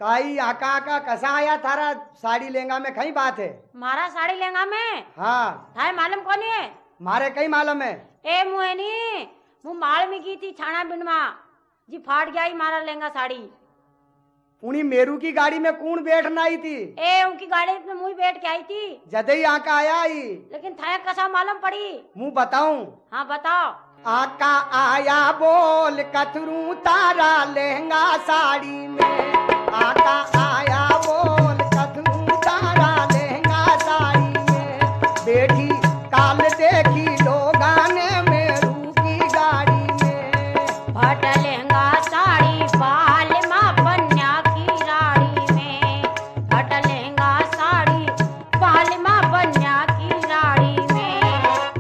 काई आका आका कसा आया थारा साड़ी लहंगा में कई बात है। मारा साड़ी लहंगा में हाँ थाय मालूम कौन है? मारे कई मालूम है। ए मुहेनी मु माल में की थी छाना बिंडवा जी फाट गया ही मारा लहंगा साड़ी। उनी मेरू की गाड़ी में कौन बैठना आई थी? ए उनकी गाड़ी में मुई बैठ के आई थी। जदई आका आया आई। लेकिन थाया कसा मालूम पड़ी? मुँह बताऊं? हाँ बताओ। आका आया बोल कथरू तारा लहंगा साड़ी में। आका आया बोल कथरू तारा लहंगा साड़ी में। बैठी काल देखी लोगाने मेरू की गाड़ी में। फट लहंगा साड़ी बाल माँ बन्या की राड़ी में। फट लहंगा साड़ी बाल माँ बन्या की राड़ी में।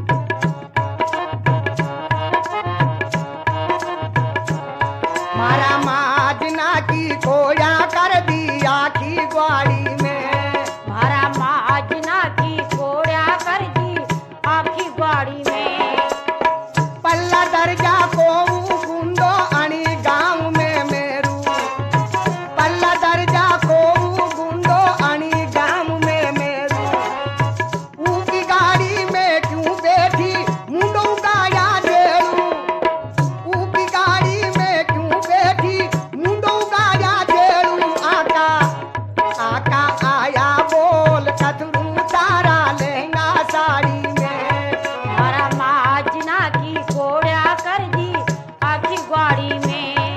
मारा माजना की खोया कर दी आखी ग्वाड़ी में। मारा माजना की कोड़ा कर दी आखी ग्वाड़ी में। पल्ला दर्जा को गुंडो अणी गांव में मेरू। पल्ला दर्जा को गुंडो अणी गांव में मेरू। ऊकी गाड़ी में क्यों बैठी मुंडो गाया जेरू। ऊकी गाड़ी में क्यों बैठी मुंडो गाया जेरू। आका आका आया बोल कथरू तारा लहंगा साड़ी में। मारा माजना की कोड़ा कर दी आखी ग्वाड़ी में।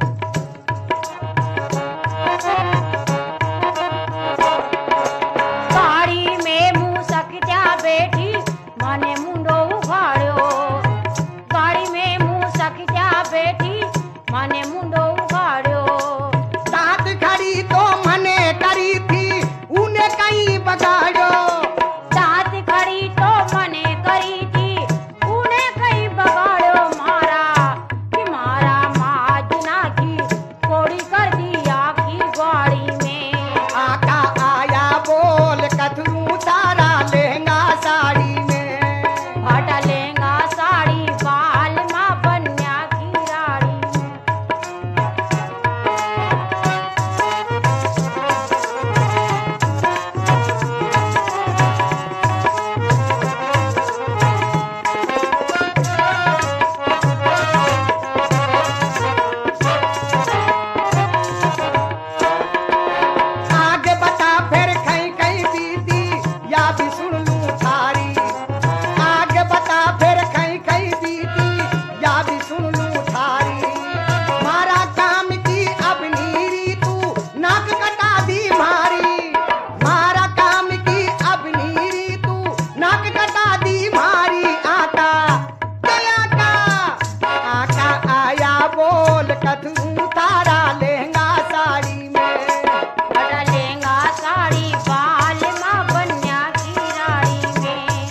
गाड़ी में मुँह सकत्या बैठी मने मुंडो उखाड़ो। गाड़ी में मुँह सकत्या बैठी मने मुंडो उखाड़ो। साथ खड़ी तो मने करी थी उन्हें कहीं बगाड़ो। दांत खड़ी तो मने करी थी उन्हें कहीं बगाड़ो। मारा कि मारा माजना की कोड़ी कर दी आखी ग्वाड़ी में। आका आया बोल कथरू तारा लहंगा साड़ी में। फट लहंगा साड़ी बाल माँ बन्या की राड़ी में। आगे बता फिर कहीं कहीं बीती या भी सुन लूं थारी। आगे बता फिर कहीं कहीं बीती या भी सुन लूं थारी। मारा काम की अब नीरी तू नाक कटा दी मारी। मारा काम की अब नीरी तू नाक कटा दी मारी। आका गया का आका आया बोल कथू तारा लहंगा साड़ी में। फट लहंगा साड़ी बाल माँ बन्या की राड़ी में।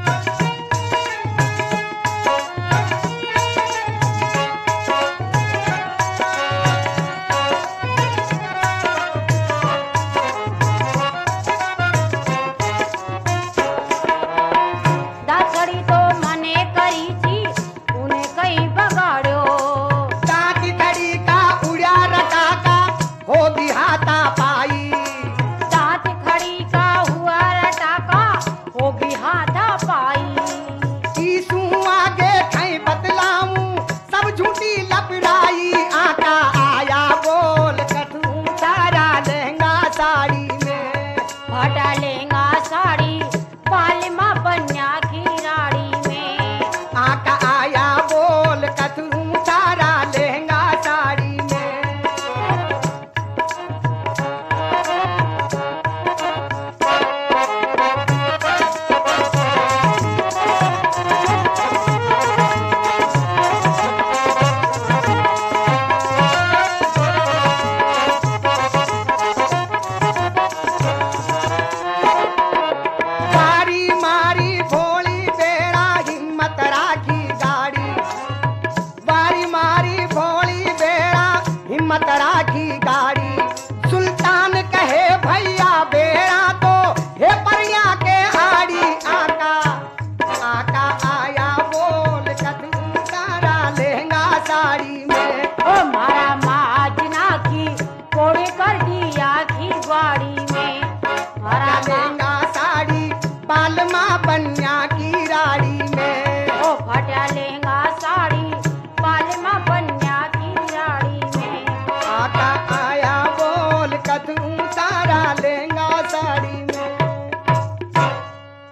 दाखड़ी तो मने करी थी उन्हें कहीं बगाड़ो। दांत खड़ी का उड़ा रटा का होगी हाथा पाई। दांत खड़ी का हुआ रटाका होगी हाथा पाई। ईसू आगे कहीं बतलाऊं सब झूठी लपड़ाई। आका आया बोल कथू तारा लहंगा साड़ी में। फट लहंगा साड़ी बाल माँ बन्या की राड़ी में। आका आया बोल कथू तारा लहंगा साड़ी में। बालमा बनिया